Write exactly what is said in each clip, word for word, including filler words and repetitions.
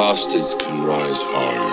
bastards can rise higher.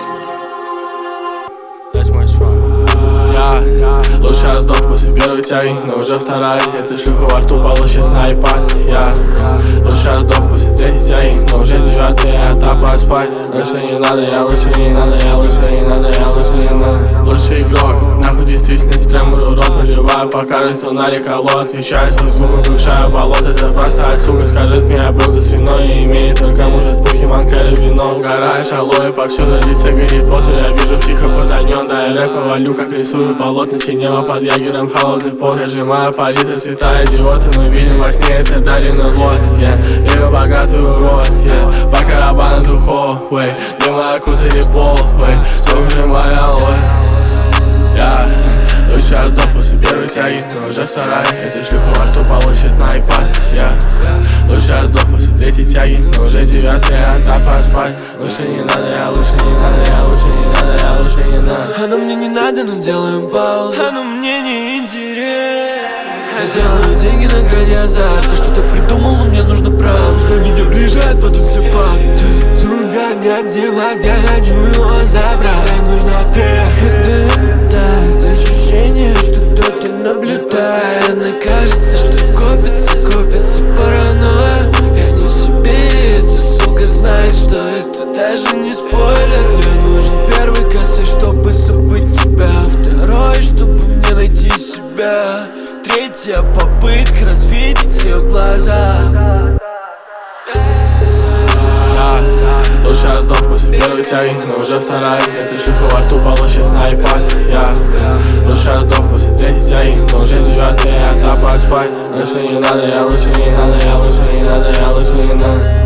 Я лучше я сдох после первой тяги, но уже вторая. Эта шлюха во рту получит на iPad. Я лучше я сдох после третьей тяги, но уже девятая этап поспать. Лучше не надо, я лучше не надо, я лучше не надо, я лучше не надо. Лучший игрок, нахуй действительность, тремору рот выливаю, покажет, кто нарекало. Отвечаю свой зубы, бывшая болото. Это простая сука, скажет мне блюдо свиное и имеет только может пухи, манкали, вино. Угораешь, алоэ, повсюду лица Гарри Поттер. Я вижу психо подойдет, да я рэпа валю, как рисую полотна. Синего под ягером, холодный пот. Я сжимаю палитры, цвета идиоты. Мы видим во сне, это даренный лот. Yeah. Я богатый урод, yeah. По карабану духовый, дыма окутали пол, сухры моя алоэ. Я лучше я сдох после первой тяги, но уже вторая. Эта шлюха во рту получит на iPad. Я лучше я сдох после третьей тяги, но уже девятая этап поспать. Лучше не надо, я лучше не надо, я лучше не надо, я лучше не надо. Оно мне не надо, но делаем паузу. Оно мне не интересно. Я сделаю деньги на грани азарта. Что-то придумал, но мне нужно правда. Что меня ближает, падут все факты. Друга, где в огне, хочу его забрать. Мне нужна ты. Это ощущение, что кто-то наблюдает. Постоянно кажется, что копится, копится паранойя. Я не себе, эта сука знает, что это даже не спойлер. Мне нужен первый косой, чтобы забыть тебя. Второй, чтобы мне найти себя. Третья попытка развидеть ее глаза. Я лучше я сдох после первой тяги, но уже вторая. Эта шлюха во рту получит на iPad. Я лучше я сдох после третьей тяги, но уже девятая этап поспать. Лучше не надо, я лучше не надо, я лучше не надо, я лучше не надо.